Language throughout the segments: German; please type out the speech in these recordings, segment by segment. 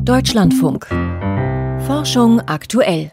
Deutschlandfunk. Forschung aktuell.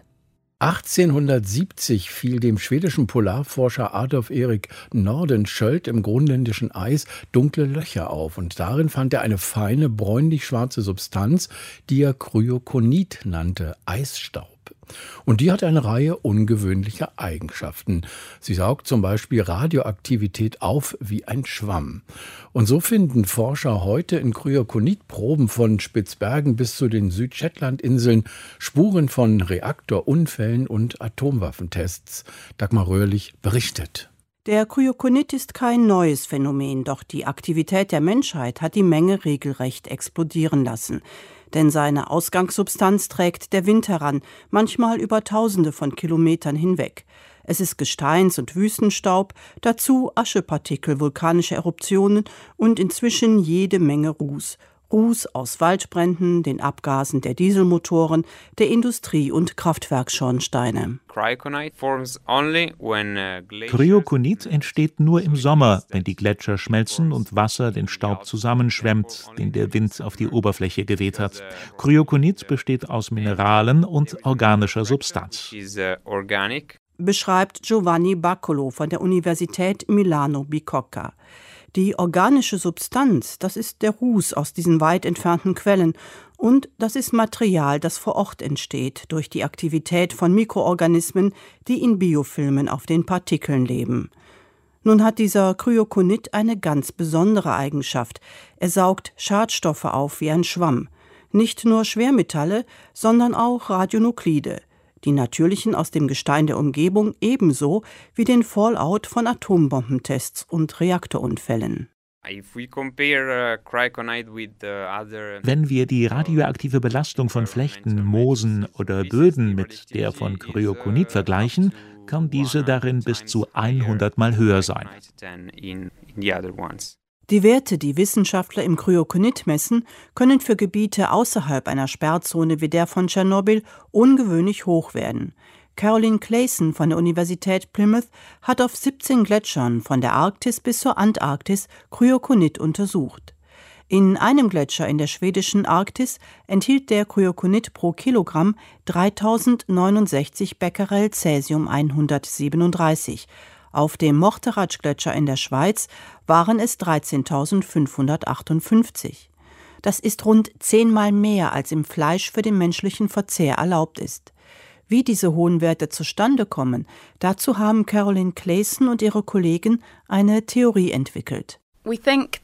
1870 fiel dem schwedischen Polarforscher Adolf Erik Nordenskiöld im grönländischen Eis dunkle Löcher auf. Und darin fand er eine feine, bräunlich-schwarze Substanz, die er Kryokonit nannte, Eisstaub. Und die hat eine Reihe ungewöhnlicher Eigenschaften. Sie saugt zum Beispiel Radioaktivität auf wie ein Schwamm. Und so finden Forscher heute in Kryokonitproben von Spitzbergen bis zu den Südshetlandinseln Spuren von Reaktorunfällen und Atomwaffentests. Dagmar Röhrlich berichtet. Der Kryokonit ist kein neues Phänomen, doch die Aktivität der Menschheit hat die Menge regelrecht explodieren lassen. Denn seine Ausgangssubstanz trägt der Wind heran, manchmal über Tausende von Kilometern hinweg. Es ist Gesteins- und Wüstenstaub, dazu Aschepartikel, vulkanische Eruptionen und inzwischen jede Menge Ruß. Ruß aus Waldbränden, den Abgasen der Dieselmotoren, der Industrie- und Kraftwerksschornsteine. Kryokonit entsteht nur im Sommer, wenn die Gletscher schmelzen und Wasser den Staub zusammenschwemmt, den der Wind auf die Oberfläche geweht hat. Kryokonit besteht aus Mineralen und organischer Substanz. Beschreibt Giovanni Baccolo von der Universität Milano Bicocca. Die organische Substanz, das ist der Ruß aus diesen weit entfernten Quellen. Und das ist Material, das vor Ort entsteht durch die Aktivität von Mikroorganismen, die in Biofilmen auf den Partikeln leben. Nun hat dieser Kryokonit eine ganz besondere Eigenschaft. Er saugt Schadstoffe auf wie ein Schwamm. Nicht nur Schwermetalle, sondern auch Radionuklide. Die natürlichen aus dem Gestein der Umgebung ebenso wie den Fallout von Atombombentests und Reaktorunfällen. Wenn wir die radioaktive Belastung von Flechten, Moosen oder Böden mit der von Kryokonit vergleichen, kann diese darin bis zu 100 Mal höher sein. Die Werte, die Wissenschaftler im Kryokonit messen, können für Gebiete außerhalb einer Sperrzone wie der von Tschernobyl ungewöhnlich hoch werden. Caroline Clayson von der Universität Plymouth hat auf 17 Gletschern von der Arktis bis zur Antarktis Kryokonit untersucht. In einem Gletscher in der schwedischen Arktis enthielt der Kryokonit pro Kilogramm 3069 Becquerel Cäsium 137. Auf dem Morteratsch-Gletscher in der Schweiz waren es 13.558. Das ist rund 10-mal mehr, als im Fleisch für den menschlichen Verzehr erlaubt ist. Wie diese hohen Werte zustande kommen, dazu haben Caroline Clayson und ihre Kollegen eine Theorie entwickelt. Wir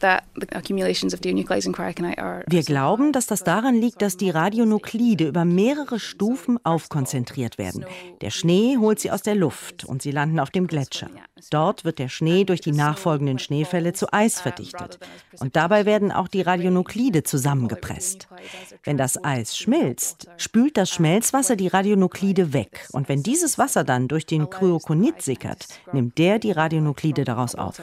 glauben, dass das daran liegt, dass die Radionuklide über mehrere Stufen aufkonzentriert werden. Der Schnee holt sie aus der Luft und sie landen auf dem Gletscher. Dort wird der Schnee durch die nachfolgenden Schneefälle zu Eis verdichtet. Und dabei werden auch die Radionuklide zusammengepresst. Wenn das Eis schmilzt, spült das Schmelzwasser die Radionuklide weg. Und wenn dieses Wasser dann durch den Kryokonit sickert, nimmt der die Radionuklide daraus auf.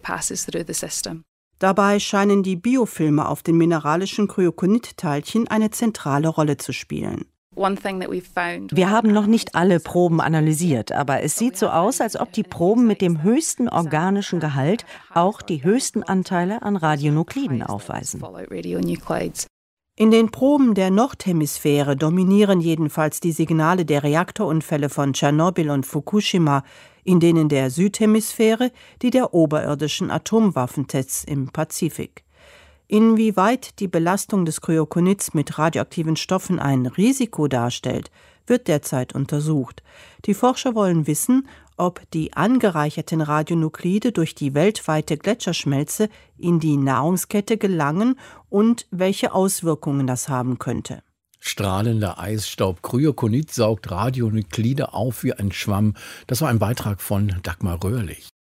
Dabei scheinen die Biofilme auf den mineralischen Kryokonit-Teilchen eine zentrale Rolle zu spielen. Wir haben noch nicht alle Proben analysiert, aber es sieht so aus, als ob die Proben mit dem höchsten organischen Gehalt auch die höchsten Anteile an Radionukliden aufweisen. In den Proben der Nordhemisphäre dominieren jedenfalls die Signale der Reaktorunfälle von Tschernobyl und Fukushima, in denen der Südhemisphäre die der oberirdischen Atomwaffentests im Pazifik. Inwieweit die Belastung des Kryokonits mit radioaktiven Stoffen ein Risiko darstellt, wird derzeit untersucht. Die Forscher wollen wissen, ob die angereicherten Radionuklide durch die weltweite Gletscherschmelze in die Nahrungskette gelangen und welche Auswirkungen das haben könnte. Strahlender Eisstaub. Kryokonit saugt Radionuklide auf wie ein Schwamm. Das war ein Beitrag von Dagmar Röhrlich.